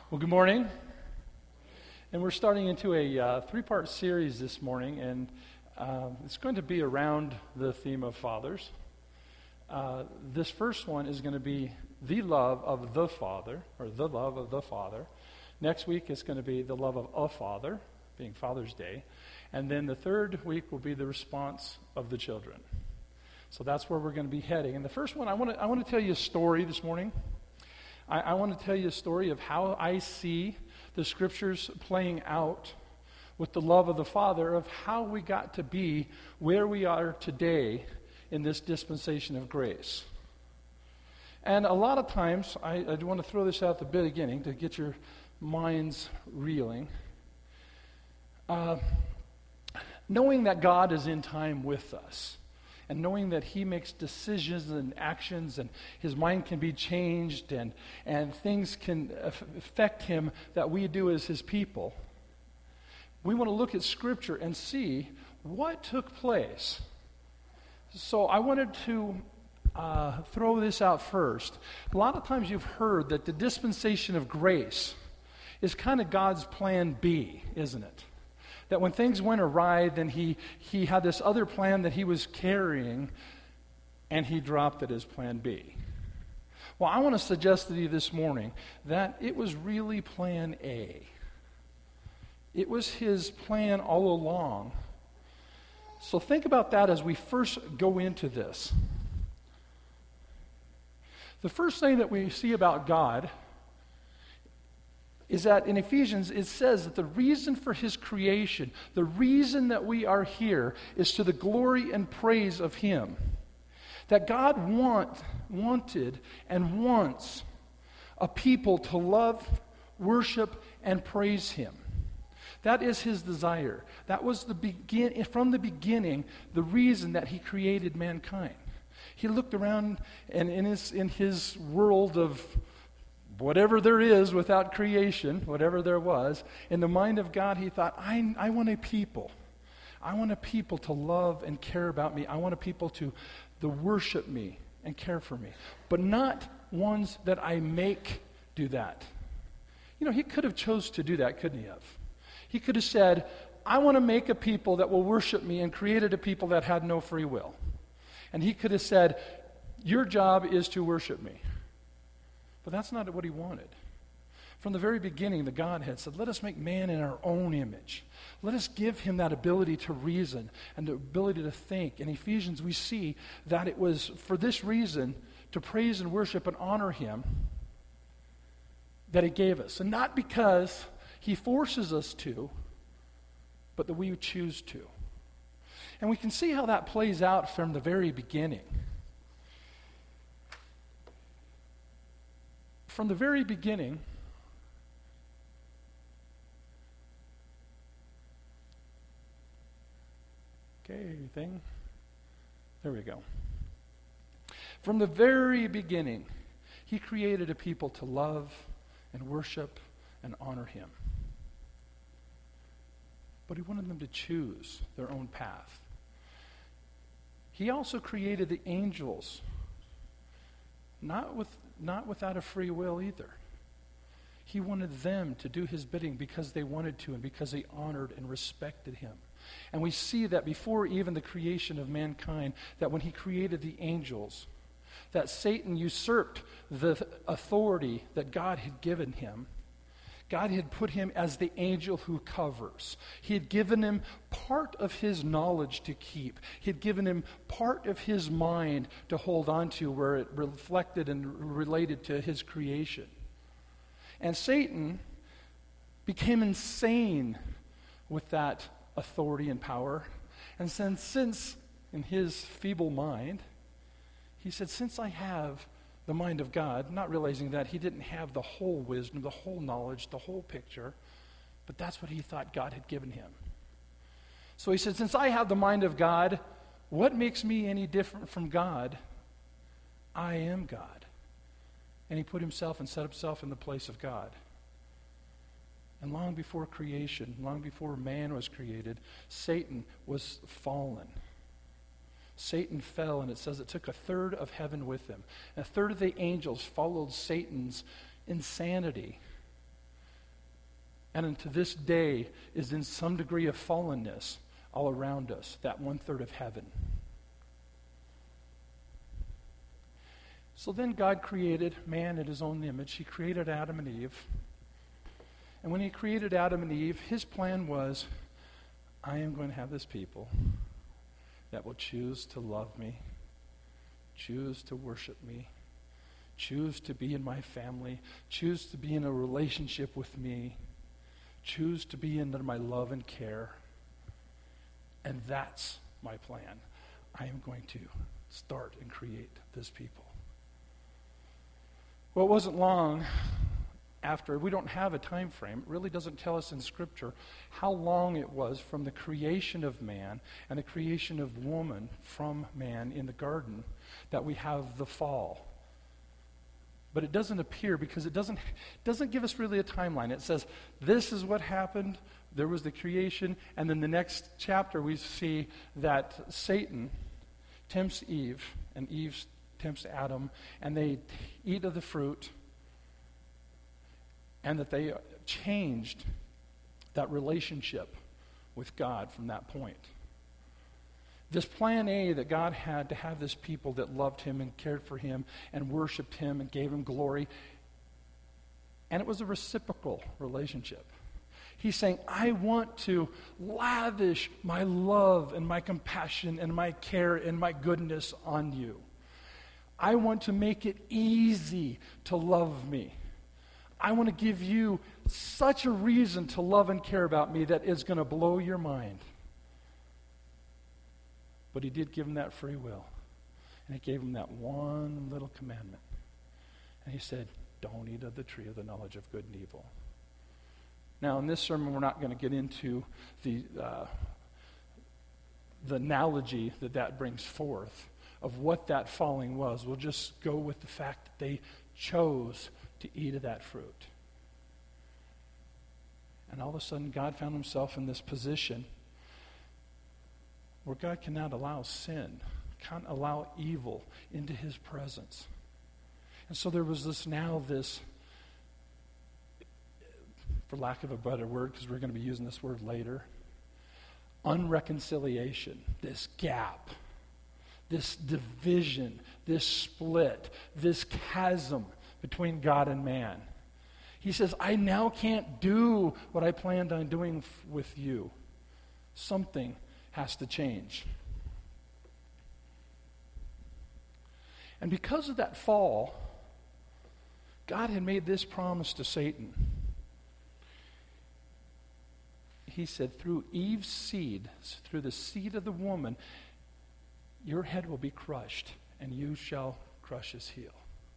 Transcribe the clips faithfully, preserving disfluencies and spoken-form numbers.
Well, good morning. And we're starting into a uh, three-part series this morning, and uh, it's going to be around the theme of fathers. Uh, this first one is going to be the love of the Father, or the love of the Father. Next week it's going to be the love of a father, being Father's Day. And then the third week will be the response of the children. So that's where we're going to be heading. And the first one, I want to I want to tell you a story this morning. I, I want to tell you a story of how I see the Scriptures playing out with the love of the Father, of how we got to be where we are today in this dispensation of grace. And a lot of times, I, I want to throw this out at the beginning to get your minds reeling. Uh, knowing that God is in time with us, and knowing that He makes decisions and actions, and His mind can be changed, and, and things can affect Him that we do as His people, we want to look at Scripture and see what took place. So I wanted to uh, throw this out first. A lot of times you've heard that the dispensation of grace is kind of God's plan B, isn't it? That when things went awry, then he, he had this other plan that He was carrying, and He dropped it as plan B. Well, I want to suggest to you this morning that it was really plan A. It was His plan all along. So think about that as we first go into this. The first thing that we see about God is that in Ephesians it says that the reason for His creation, the reason that we are here, is to the glory and praise of Him. That God want, wanted and wants a people to love, worship, and praise Him. That is His desire. That was the begin from the beginning the reason that He created mankind. He looked around, and in his in his world of whatever there is without creation, whatever there was, in the mind of God, He thought, I, I want a people. I want a people to love and care about me. I want a people to, to worship me and care for me. But not ones that I make do that. You know, He could have chose to do that, couldn't He have? He could have said, I want to make a people that will worship me, and created a people that had no free will. And He could have said, your job is to worship me. But that's not what He wanted. From the very beginning, the Godhead said, let us make man in our own image. Let us give him that ability to reason and the ability to think. In Ephesians, we see that it was for this reason, to praise and worship and honor Him, that He gave us. And not because He forces us to, but that we choose to. And we can see how that plays out from the very beginning. From the very beginning, okay, thing, there we go. From the very beginning, He created a people to love and worship and honor Him. But He wanted them to choose their own path. He also created the angels, not with Not without a free will either. He wanted them to do His bidding because they wanted to and because they honored and respected Him. And we see that before even the creation of mankind, that when He created the angels, that Satan usurped the authority that God had given him. God had put him as the angel who covers. He had given him part of his knowledge to keep. He had given him part of his mind to hold on to, where it reflected and related to his creation. And Satan became insane with that authority and power. And since, since in his feeble mind, he said, since I have the mind of God, not realizing that he didn't have the whole wisdom, the whole knowledge, the whole picture, but that's what he thought God had given him. So he said, since I have the mind of God, what makes me any different from God? I am God. And he put himself and set himself in the place of God. And long before creation, long before man was created, Satan was fallen. Satan fell, and it says it took a third of heaven with him. And a third of the angels followed Satan's insanity and to this day is in some degree of fallenness all around us, that one-third of heaven. So then God created man in his own image. He created Adam and Eve. And when he created Adam and Eve, his plan was, I am going to have this people that will choose to love me, choose to worship me, choose to be in my family, choose to be in a relationship with me, choose to be under my love and care. And that's my plan. I am going to start and create this people. Well, it wasn't long after. We don't have a time frame. It really doesn't tell us in Scripture how long it was from the creation of man and the creation of woman from man in the garden that we have the fall. But it doesn't appear because it doesn't, doesn't give us really a timeline. It says, this is what happened. There was the creation. And then the next chapter we see that Satan tempts Eve, and Eve tempts Adam, and they eat of the fruit, and that they changed that relationship with God from that point. This plan A that God had to have this people that loved him and cared for him and worshiped him and gave him glory, and it was a reciprocal relationship. He's saying, I want to lavish my love and my compassion and my care and my goodness on you. I want to make it easy to love me. I want to give you such a reason to love and care about me that is going to blow your mind. But he did give him that free will. And he gave him that one little commandment. And he said, don't eat of the tree of the knowledge of good and evil. Now, in this sermon, we're not going to get into the, uh, the analogy that that brings forth of what that falling was. We'll just go with the fact that they chose to eat of that fruit. And all of a sudden, God found himself in this position where God cannot allow sin, can't allow evil into his presence. And so there was this now this, for lack of a better word, because we're going to be using this word later, unreconciliation, this gap, this division, this split, this chasm between God and man. He says, I now can't do what I planned on doing f- with you. Something has to change. And because of that fall, God had made this promise to Satan. He said, through Eve's seed, through the seed of the woman, your head will be crushed, and you shall crush his heel.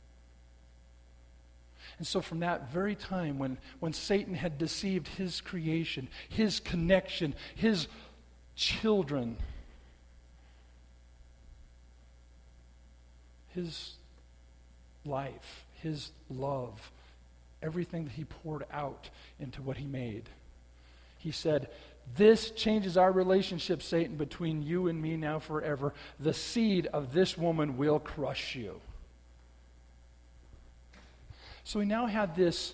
And so from that very time when, when Satan had deceived his creation, his connection, his children, his life, his love, everything that he poured out into what he made, he said, this changes our relationship, Satan, between you and me now forever. The seed of this woman will crush you. So he now had this,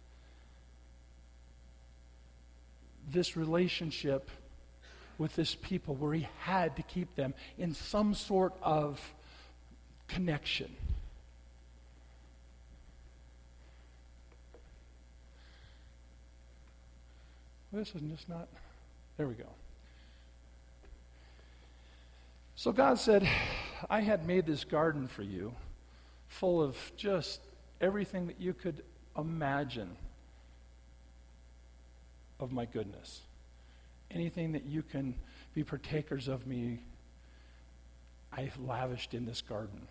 this relationship with this people where he had to keep them in some sort of connection. This is just not, there we go. So God said, I had made this garden for you full of just everything that you could imagine of my goodness. Anything that you can be partakers of me, I lavished in this garden.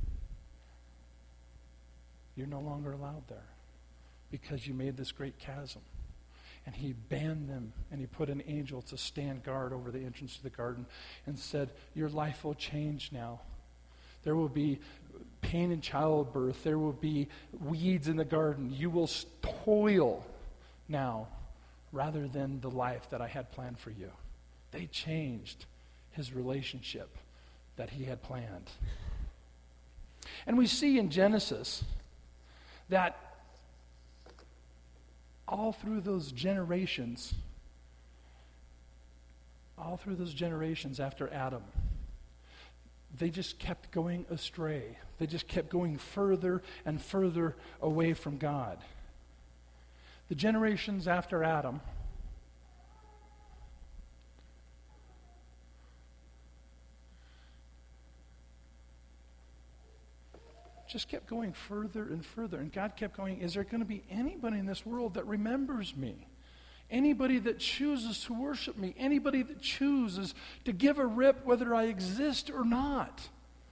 You're no longer allowed there because you made this great chasm. And he banned them, and he put an angel to stand guard over the entrance to the garden and said, your life will change now. There will be pain in childbirth. There will be weeds in the garden. You will toil now rather than the life that I had planned for you. They changed his relationship that he had planned. And we see in Genesis that all through those generations, all through those generations after Adam, they just kept going astray. They just kept going further and further away from God. The generations after Adam just kept going further and further. And God kept going, is there going to be anybody in this world that remembers me? Anybody that chooses to worship me? Anybody that chooses to give a rip whether I exist or not?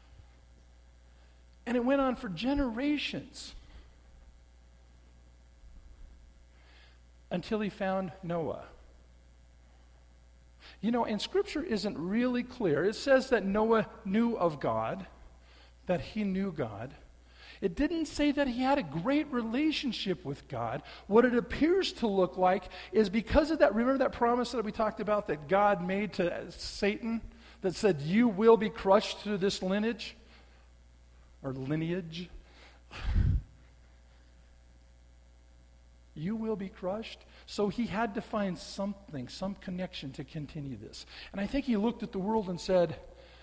And it went on for generations until he found Noah. You know, and Scripture isn't really clear. It says that Noah knew of God, that he knew God. It didn't say that he had a great relationship with God. What it appears to look like is because of that, remember that promise that we talked about that God made to Satan that said, you will be crushed through this lineage or lineage? You will be crushed. So he had to find something, some connection to continue this. And I think he looked at the world and said,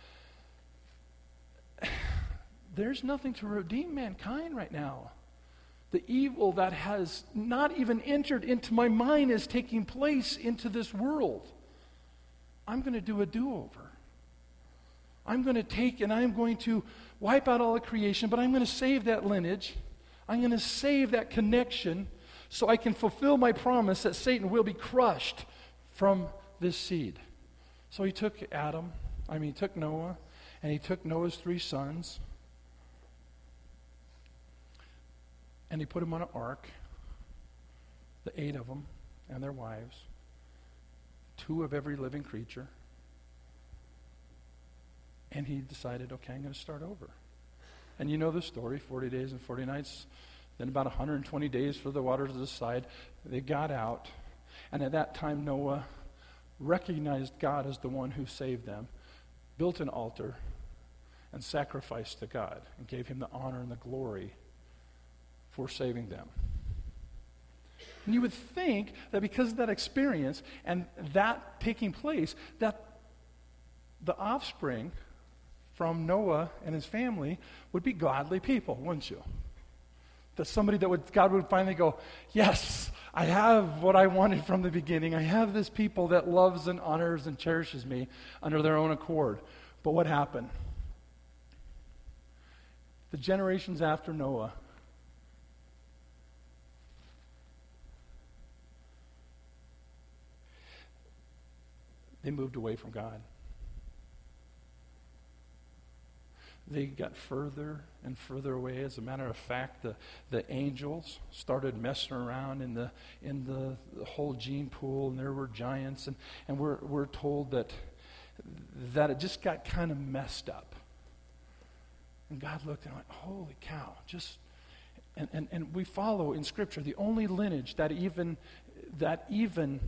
there's nothing to redeem mankind right now. The evil that has not even entered into my mind is taking place into this world. I'm going to do a do-over. I'm going to take and I'm going to wipe out all of creation, but I'm going to save that lineage. I'm going to save that connection so I can fulfill my promise that Satan will be crushed from this seed. So he took Adam, I mean he took Noah, and he took Noah's three sons, and he put them on an ark, the eight of them and their wives, two of every living creature. And he decided, okay, I'm going to start over. And you know the story, forty days and forty nights, then about one hundred twenty days for the waters to subside. They got out, and at that time Noah recognized God as the one who saved them, built an altar, and sacrificed to God, and gave him the honor and the glory for saving them. And you would think that because of that experience and that taking place, that the offspring from Noah and his family would be godly people, wouldn't you? That somebody that would, God would finally go, yes, I have what I wanted from the beginning. I have this people that loves and honors and cherishes me under their own accord. But what happened? The generations after Noah, they moved away from God. They got further and further away. As a matter of fact, the, the angels started messing around in the in the, the whole gene pool, and there were giants, and, and we're we're told that that it just got kind of messed up. And God looked and went, holy cow, just and, and, and we follow in Scripture the only lineage that even that even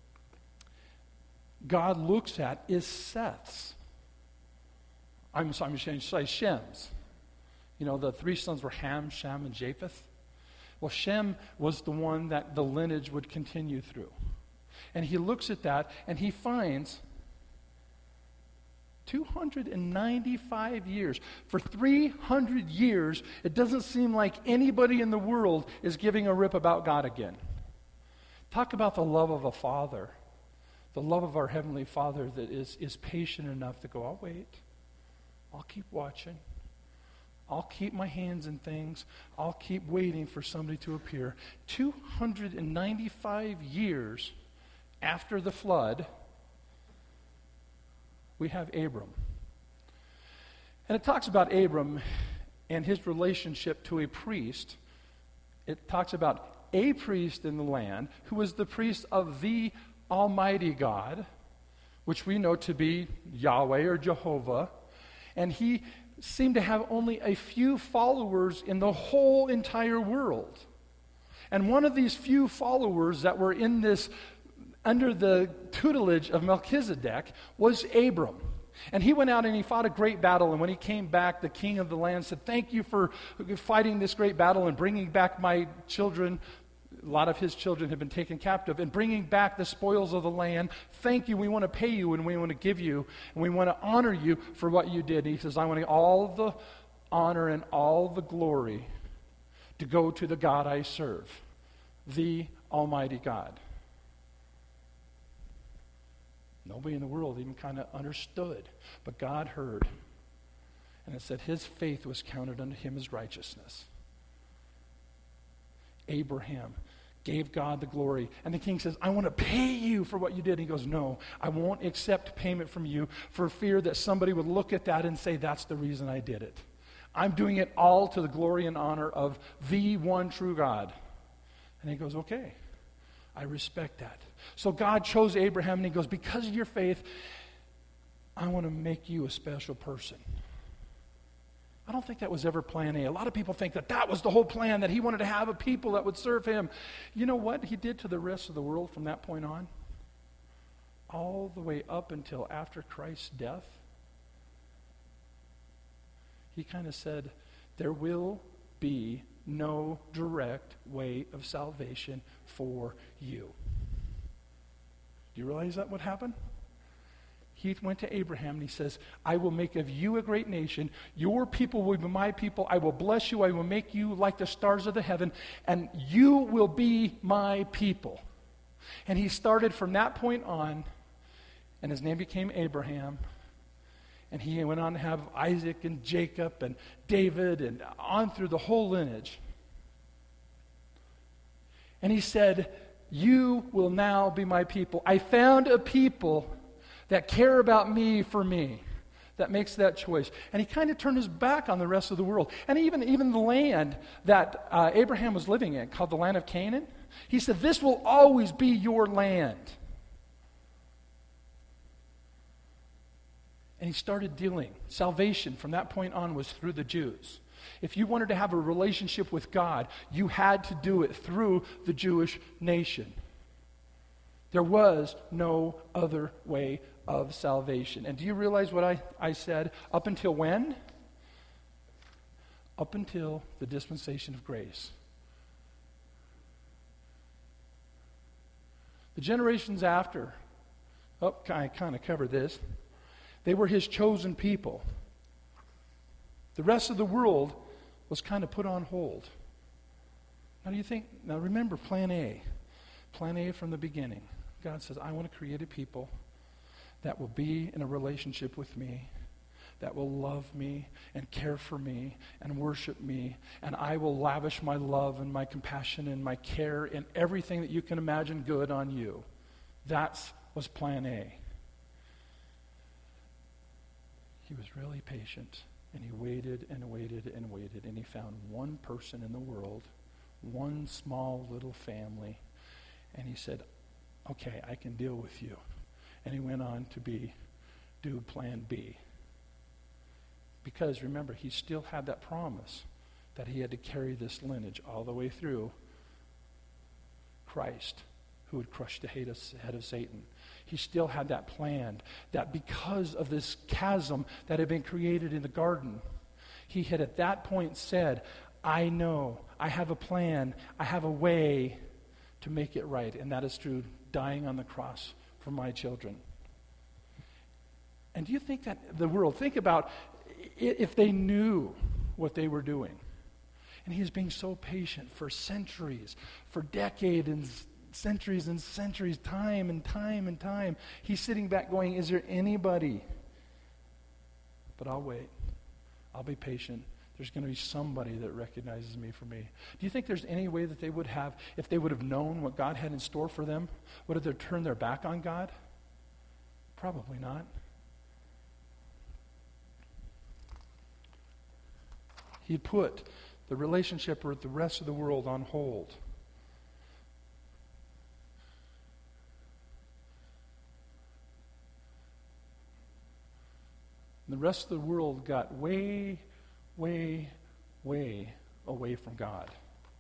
God looks at is Seth's. I'm sorry, I'm going to say Shem's. You know, the three sons were Ham, Shem, and Japheth. Well, Shem was the one that the lineage would continue through. And he looks at that, and he finds two hundred ninety-five years. For three hundred years, it doesn't seem like anybody in the world is giving a rip about God again. Talk about the love of a father. The love of our Heavenly Father that is, is patient enough to go, I'll wait. I'll keep watching. I'll keep my hands in things. I'll keep waiting for somebody to appear. two hundred ninety-five years after the flood, we have Abram. And it talks about Abram and his relationship to a priest. It talks about a priest in the land who was the priest of the Almighty God, which we know to be Yahweh or Jehovah. And he seemed to have only a few followers in the whole entire world. And one of these few followers that were in this, under the tutelage of Melchizedek, was Abram. And he went out and he fought a great battle. And when he came back, the king of the land said, thank you for fighting this great battle and bringing back my children, A lot of his children have been taken captive, and bringing back the spoils of the land. Thank you. We want to pay you, and we want to give you, and we want to honor you for what you did. And he says, I want all the honor and all the glory to go to the God I serve, the Almighty God. Nobody in the world even kind of understood, but God heard. And it said his faith was counted unto him as righteousness. Abraham gave God the glory. And the king says, I want to pay you for what you did. And he goes, no, I won't accept payment from you for fear that somebody would look at that and say, that's the reason I did it. I'm doing it all to the glory and honor of the one true God. And he goes, okay, I respect that. So God chose Abraham, and he goes, because of your faith, I want to make you a special person. I don't think that was ever plan A. A lot of people think that that was the whole plan, that he wanted to have a people that would serve him. You know what he did to the rest of the world from that point on? All the way up until after Christ's death, he kind of said, there will be no direct way of salvation for you. Do you realize that what happened? He went to Abraham and he says, I will make of you a great nation. Your people will be my people. I will bless you. I will make you like the stars of the heaven. And you will be my people. And he started from that point on. And his name became Abraham. And he went on to have Isaac and Jacob and David and on through the whole lineage. And he said, you will now be my people. I found a people that care about me for me, that makes that choice. And he kind of turned his back on the rest of the world. And even, even the land that uh, Abraham was living in, called the land of Canaan, he said, this will always be your land. And he started dealing. Salvation from that point on was through the Jews. If you wanted to have a relationship with God, you had to do it through the Jewish nation. There was no other way of salvation. And do you realize what I, I said? Up until when? Up until the dispensation of grace. The generations after, oh, I kind of covered this. They were his chosen people. The rest of the world was kind of put on hold. Now do you think, now remember plan A. Plan A from the beginning. God says, I want to create a people that will be in a relationship with me, that will love me and care for me and worship me, and I will lavish my love and my compassion and my care and everything that you can imagine good on you. That was plan A. He was really patient, and he waited and waited and waited, and he found one person in the world, one small little family, and he said, okay, I can deal with you. And he went on to be, do plan B. Because remember, he still had that promise that he had to carry this lineage all the way through Christ, who would crush the head of Satan. He still had that plan that because of this chasm that had been created in the garden, he had at that point said, I know, I have a plan, I have a way to make it right, and that is through dying on the cross for my children. And do you think that the world, think about if they knew what they were doing. And he was being so patient for centuries, for decades and centuries and centuries, time and time and time. He's sitting back going, is there anybody? But I'll wait. I'll be patient. There's going to be somebody that recognizes me for me. Do you think there's any way that they would have, if they would have known what God had in store for them, would have they turned their back on God? Probably not. He put the relationship with the rest of the world on hold. And the rest of the world got way, way, way away from God.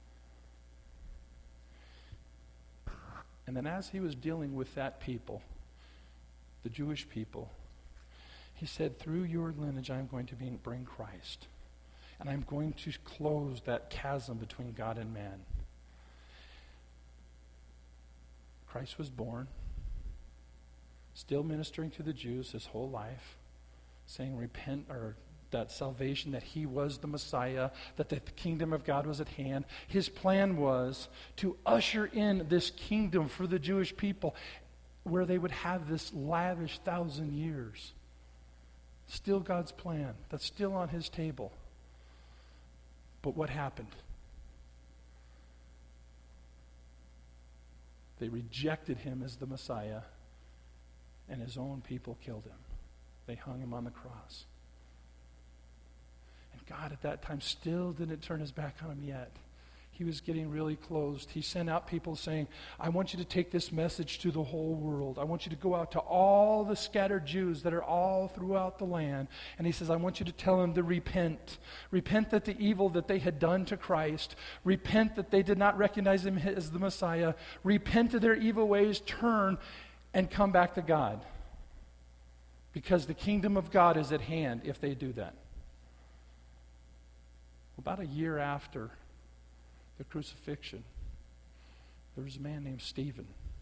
And then as he was dealing with that people, the Jewish people, he said, through your lineage I'm going to be, bring Christ. And I'm going to close that chasm between God and man. Christ was born, still ministering to the Jews his whole life, saying repent, or that salvation, that he was the Messiah, that the kingdom of God was at hand. His plan was to usher in this kingdom for the Jewish people where they would have this lavish thousand years. Still God's plan. That's still on his table. But what happened? They rejected him as the Messiah, and his own people killed him. They hung him on the cross. And God at that time still didn't turn his back on him yet. He was getting really closed. He sent out people saying, I want you to take this message to the whole world. I want you to go out to all the scattered Jews that are all throughout the land. And he says, I want you to tell them to repent. Repent that the evil that they had done to Christ. Repent that they did not recognize him as the Messiah. Repent of their evil ways, turn, and come back to God. Because the kingdom of God is at hand if they do that. About a year after the crucifixion, there was a man named Stephen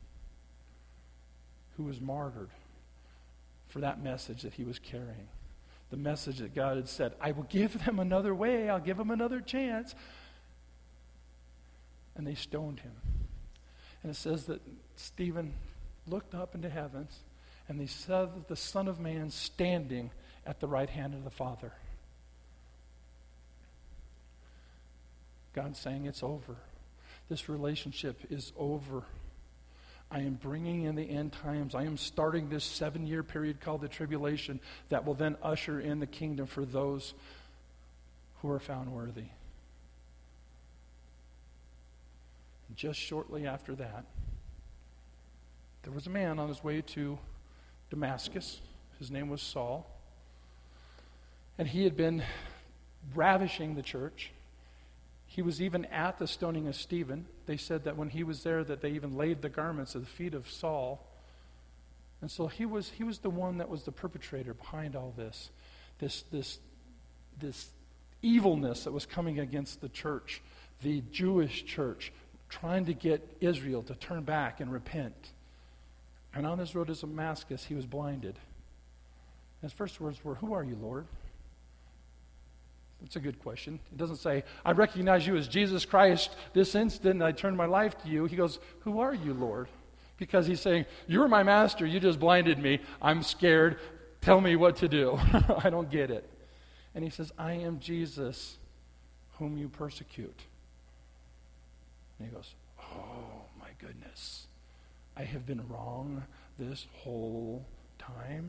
who was martyred for that message that he was carrying. The message that God had said, I will give them another way, I'll give them another chance. And they stoned him. And it says that Stephen looked up into heavens, and they saw the Son of Man standing at the right hand of the Father. God's saying it's over. This relationship is over. I am bringing in the end times. I am starting this seven-year period called the tribulation that will then usher in the kingdom for those who are found worthy. And just shortly after that, there was a man on his way to Damascus. His name was Saul. And he had been ravishing the church. He was even at the stoning of Stephen. They said that when he was there that they even laid the garments at the feet of Saul. And so he was he was the one that was the perpetrator behind all this. This this this evilness that was coming against the church, the Jewish church, trying to get Israel to turn back and repent. And on his road to Damascus, he was blinded. His first words were, "Who are you, Lord?" That's a good question. It doesn't say, I recognize you as Jesus Christ this instant, and I turn my life to you. He goes, who are you, Lord? Because he's saying, you're my master. You just blinded me. I'm scared. Tell me what to do. I don't get it. And he says, I am Jesus whom you persecute. And he goes, oh my goodness. I have been wrong this whole time.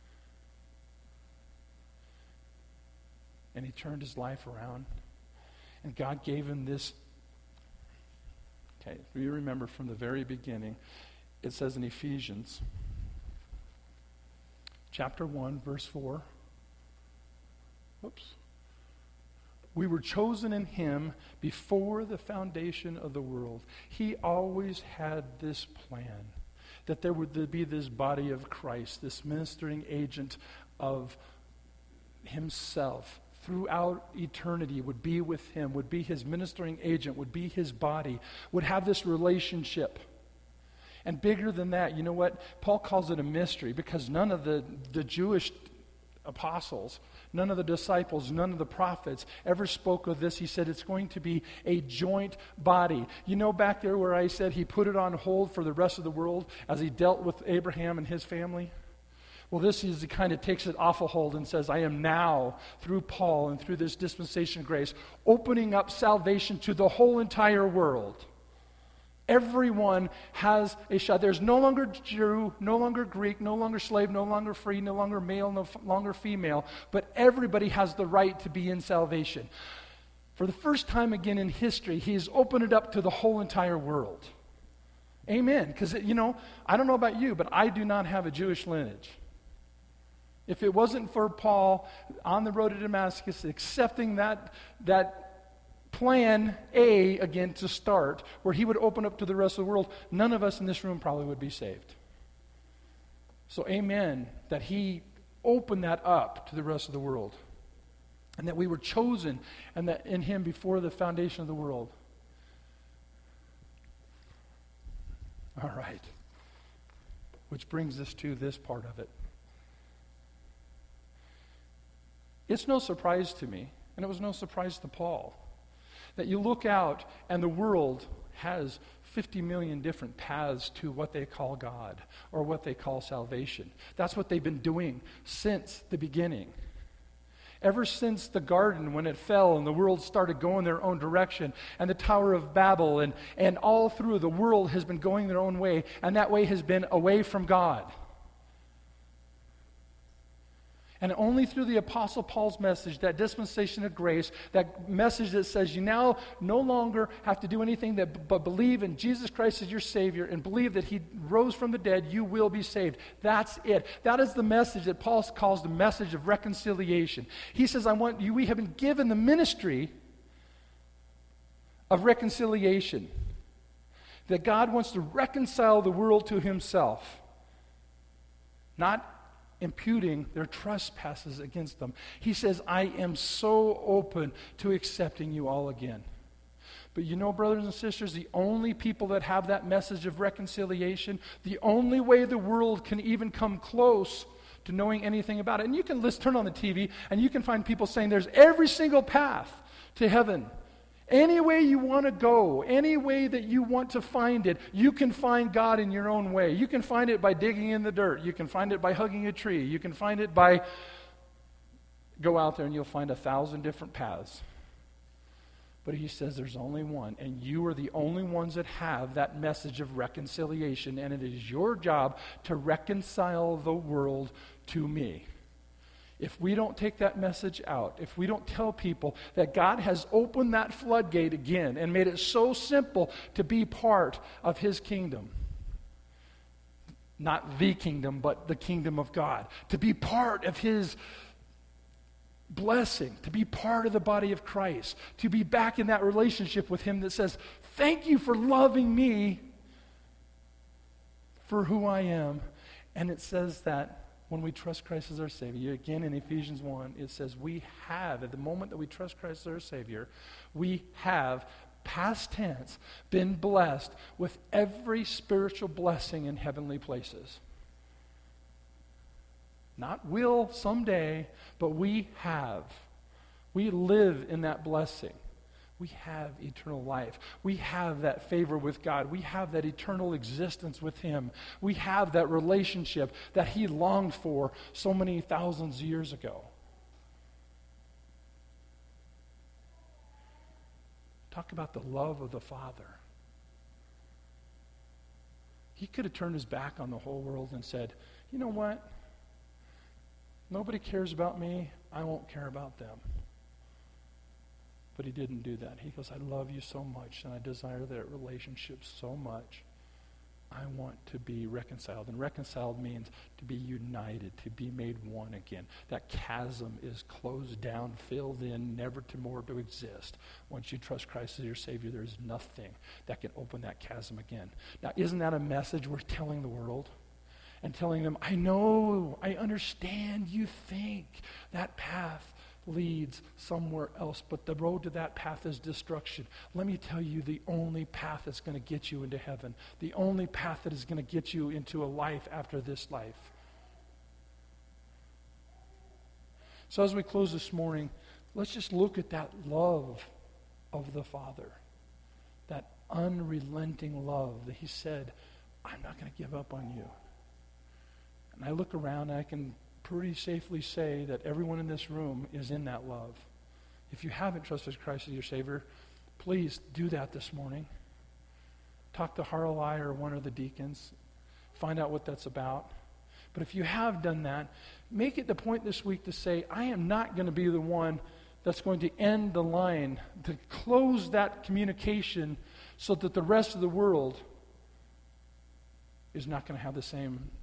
And he turned his life around. And God gave him this. Okay, you remember from the very beginning, it says in Ephesians, chapter one, verse four. Whoops. We were chosen in him before the foundation of the world. He always had this plan, that there would be this body of Christ, this ministering agent of himself throughout eternity, would be with him, would be his ministering agent, would be his body, would have this relationship. And bigger than that, you know what? Paul calls it a mystery because none of the, the Jewish apostles, none of the disciples, none of the prophets ever spoke of this. He said it's going to be a joint body. You know back there where I said he put it on hold for the rest of the world as he dealt with Abraham and his family? Well, this is, he kind of takes it off a hold and says, I am now, through Paul and through this dispensation of grace, opening up salvation to the whole entire world. Everyone has a shot. There's no longer Jew, no longer Greek, no longer slave, no longer free, no longer male, no f- longer female, but everybody has the right to be in salvation. For the first time again in history, he's opened it up to the whole entire world. Amen. Because, you know, I don't know about you, but I do not have a Jewish lineage. If it wasn't for Paul on the road to Damascus accepting that, that plan A again to start, where he would open up to the rest of the world, none of us in this room probably would be saved. So amen, that he opened that up to the rest of the world. And that we were chosen and that in him before the foundation of the world. All right. Which brings us to this part of it. It's no surprise to me, and it was no surprise to Paul, that you look out and the world has fifty million different paths to what they call God or what they call salvation. That's what they've been doing since the beginning. Ever since the garden, when it fell and the world started going their own direction, and the Tower of Babel, and, and all through, the world has been going their own way, and that way has been away from God. And only through the Apostle Paul's message, that dispensation of grace, that message that says you now no longer have to do anything that, but believe in Jesus Christ as your Savior and believe that He rose from the dead, you will be saved. That's it. That is the message that Paul calls the message of reconciliation. He says, I want you, we have been given the ministry of reconciliation. That God wants to reconcile the world to Himself. Not imputing their trespasses against them. He says, I am so open to accepting you all again. But you know, brothers and sisters, the only people that have that message of reconciliation, the only way the world can even come close to knowing anything about it, and you can let's turn on the T V and you can find people saying there's every single path to heaven. Any way you want to go, any way that you want to find it, you can find God in your own way. You can find it by digging in the dirt. You can find it by hugging a tree. You can find it by, go out there and you'll find a thousand different paths. But He says there's only one, and you are the only ones that have that message of reconciliation, and it is your job to reconcile the world to me. If we don't take that message out, if we don't tell people that God has opened that floodgate again and made it so simple to be part of His kingdom, not the kingdom, but the kingdom of God, to be part of His blessing, to be part of the body of Christ, to be back in that relationship with Him that says, thank you for loving me for who I am. And it says that when we trust Christ as our Savior, again in Ephesians one, it says we have, at the moment that we trust Christ as our Savior, we have, past tense, been blessed with every spiritual blessing in heavenly places. Not will someday, but we have. We live in that blessing. We have eternal life. We have that favor with God. We have that eternal existence with Him. We have that relationship that He longed for so many thousands of years ago. Talk about the love of the Father. He could have turned His back on the whole world and said, you know what? Nobody cares about me. I won't care about them. But He didn't do that. He goes, I love you so much, and I desire that relationship so much. I want to be reconciled. And reconciled means to be united, to be made one again. That chasm is closed down, filled in, never to more to exist. Once you trust Christ as your Savior, there's nothing that can open that chasm again. Now, isn't that a message we're telling the world? And telling them, I know, I understand you think that path leads somewhere else, but the road to that path is destruction. Let me tell you the only path that's going to get you into heaven, the only path that is going to get you into a life after this life. So as we close this morning, let's just look at that love of the Father, that unrelenting love that He said, I'm not going to give up on you. And I look around and I can pretty safely say that everyone in this room is in that love. If you haven't trusted Christ as your Savior, please do that this morning. Talk to Harley or one of the deacons. Find out what that's about. But if you have done that, make it the point this week to say, I am not going to be the one that's going to end the line, to close that communication so that the rest of the world is not going to have the same